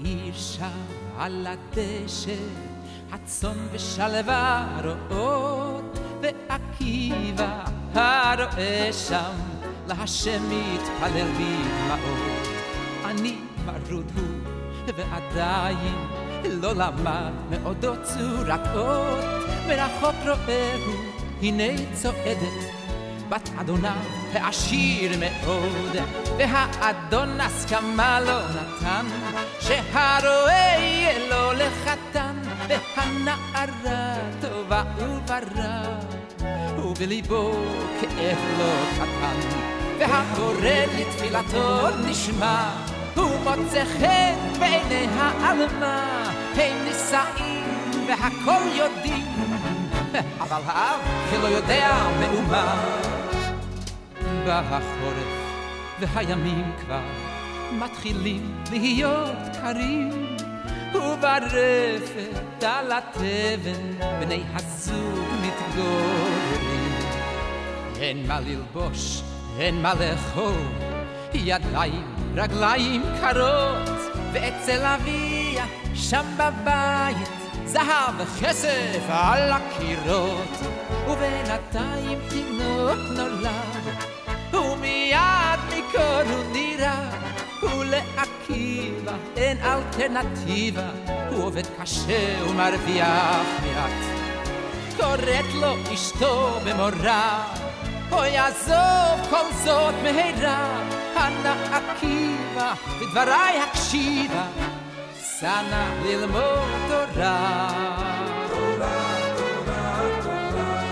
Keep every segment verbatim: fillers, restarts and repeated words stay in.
בעיר שם על הדשא, הצאן ושלווה רואות, ועקיבא הרואה שם, להשם מתפלל בדמעות. אני מרוד הוא, ועדיין לא למד מעודו צורת אות, מרחוק רואה הוא, הנה צועדת, בת אדוניו העשיר מאוד, והאדון הסכמה לא נתן, שהרואה יהיה לו לחתן, והנערה טובה וברא, ובליבו כאב לו קטן, והקורא לתפילתו נשמע, הוא מוצא חן בעיני העלמה, הם נישאים והכל יודעים, אבל האב לא יודע מאומה. בא החורף והימים כבר מתחילים להיות קרים, וברפת על התבן בני הזוג מתגוררים. אין מה ללבוש, אין מה לאכול, ידיים רגליים קרות, ואצל אביה שם בבית זהב וכסף על הקירות, ובינתיים תינוק נולד, ומיד מקור הוא נראה, ולעקיבא אין אלטרנטיבה, הוא עובד קשה ומרוויח מעט. קוראת לו אשתו במורא, או יעזוב כל זאת מהרה, אנא עקיבא בדבריי הקשיבה, סע ללמוד תורה. תורה, תורה, תורה.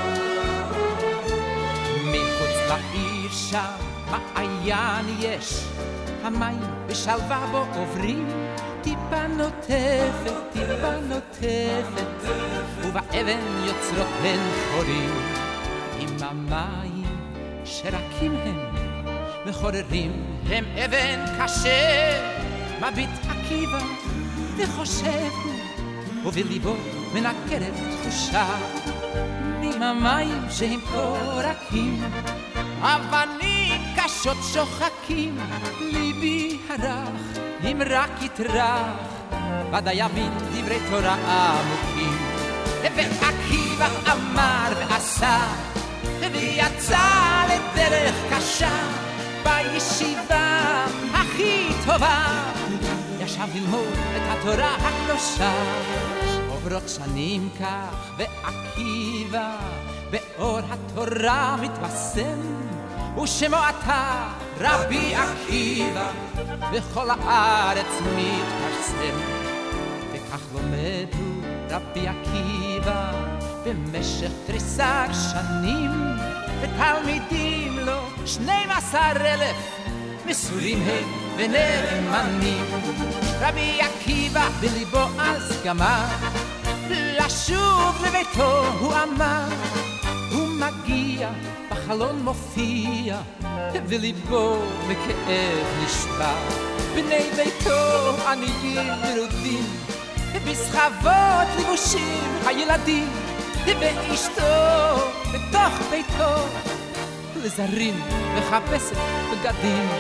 מחוץ לעיר שם מעיין יש, המים בשלווה בו עוברים, טיפה נוטפת, טיפה נוטפת, ובאבן יוצרות הן חורים. עם המים שרקים הם וחוררים הם אבן קשה, מביט עקיבא וחושב הוא, ובליבו מנקרת תחושה, עם המים שהם קורקים, אבנים קשות שוחקים, ליבי הרך אם רק יטרח, ודאי יבין דברי תורה עמוקים. ועקיבא אמר ועשה, ויצא לדרך קשה, בישיבה הכי טובה, ישב ללמוד את התורה הקדושה. עוברות שנים כך, ועקיבא באור התורה מתבשם, ושמו עתה רבי עקיבא בכל הארץ מתפרסם. וכך לומדו רבי עקיבא במשך תריסר שנים, ותלמידים לו שנים עשר אלף, מסורים הם ונאמנים. רבי עקיבא בליבו אז גמר, לשוב לביתו הוא אמר, הוא מגיע בחלון מופיע, וליבו מכאב נשבר. בני ביתו עניים מרודים, בסחבות לבושים הילדים, ואשתו בתוך ביתו לזרים מחפשת בגדים.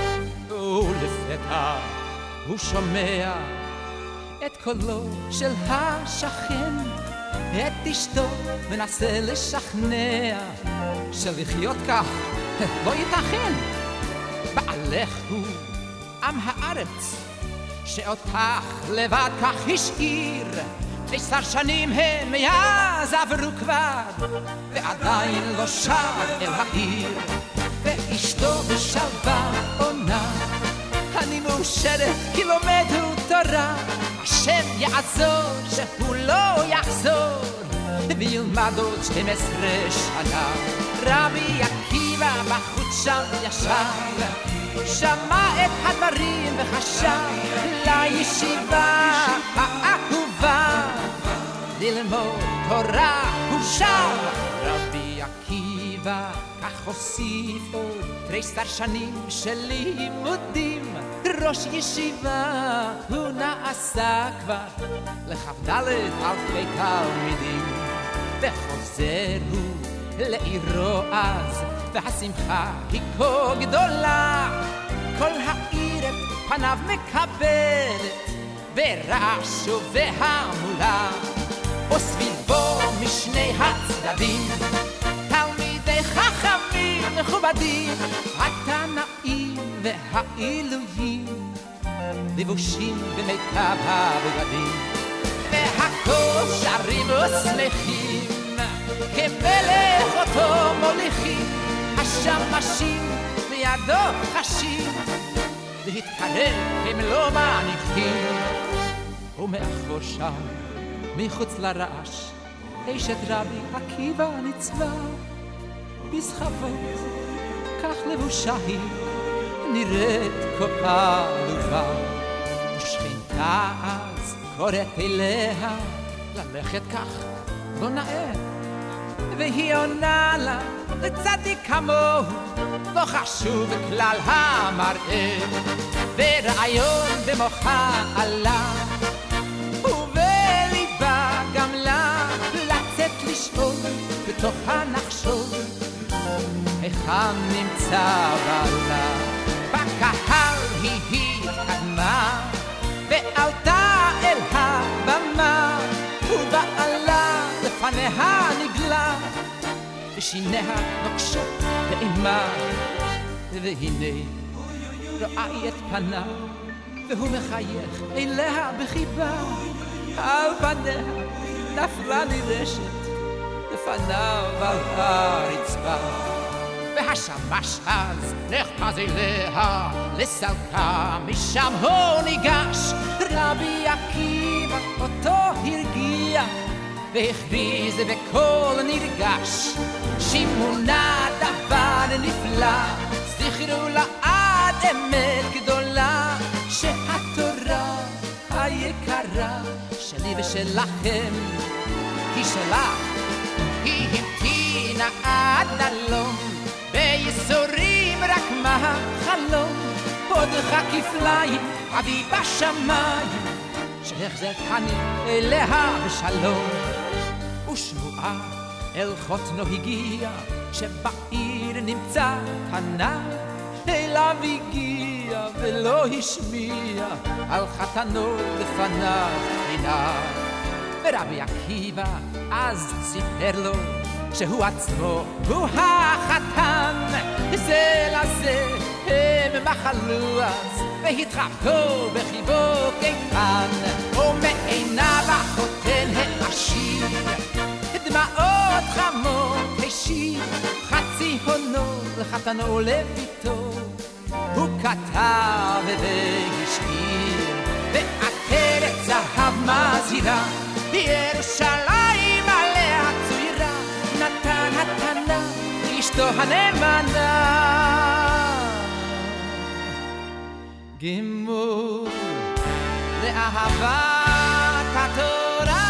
ולפתע הוא שומע את קולו של השכן, את אשתו מנסה לשכנע שלחיות כך לא ייתכן. בעלך הוא עם הארץ שאותך לבד כך השאיר, תריסר שנים הם מאז עברו כבר, ועדיין לא שב אל העיר. ואשתו בשלווה עונה, אני מאושרת כי לומדו תורה, השם יעזור שהוא לא יחזור, וילמד עוד שתים עשרה שנה. רבי עקיבא בחוץ שם ישב, שמע את הדברים וחשב לישיבה האהובה, ללמוד תורה הוא שב. רבי עקיבא כך הוסיף עוד תריסר שנים של לימודים, ראש ישיבה הוא נעשה כבר לכ"ד אלפי תלמידים. וחוזר הוא לעירו אז, והשמחה היא כה גדולה, כל העיר את פניו מקבלת, ורעש ובהמולה, וסביבו משני הצדדים תלמידי חכמים מכובדים, התנאים והעילויים לבושים במיטב הבגדים, והכל שרים ושמחים כמלך אותו מוליכים, השמשים מידו חשים להתקרב הם לא מניחים, ומאחור שם מחוץ לרעש אשת רבי עקיבא ניצבה בסחבות, כך לבושה היא נראית כה עלובה, ושכינתה אז קוראת אליה ללכת כך לא נאה, והיא עונה לה לצדיק כמוהו לא חשוב כלל המראה, ורעיון במוחה עלה ובליבה גם לה לצאת לשאול בתוך הנחשול היכן נמצא בעלה. בקהל היא התקדמה ועלתה אל הבמה, ובעלה לפניה נגלה ושיניה נוקשות באימה, והנה רואי את פניו והוא מחייך אליה בחיבה, על פניה נפלה נרשת לפניו על הרצפה, והשמש אז נחפז אליה לסלקה, משם הוא ניגש רבי עקיבא אותו הרגיע והכריז בקול נרגש, שימונה דבר נפלא, זכרו לעד אמת גדולה, שהתורה היקרה שלי ושלכם היא שלך, היא המתינה עד הלום, בייסורים רק מהחלום, עוד כפליים אבי בשמיים, שהחזרתני אליה בשלום. ושמועה אל חותנו הגיע, שבעיר נמצא תנא, אליו הגיע ולא השמיע על חתנו לפניו עינה, ורבי עקיבא אז סיפר לו שהוא עצמו הוא החתן, זה לזה הם מחלו אז והתחבקו בחיבוק איתן, ומעיניו החותן העשיר דמעות חמות השיר, חצי הונו לחתנו ולביתו הוא כתב והשאיר, ועטרת זהב מזהירה ירושלים עליה צוירה, נתן התנה לאשתו הנאמנה, גימור לאהבת התורה.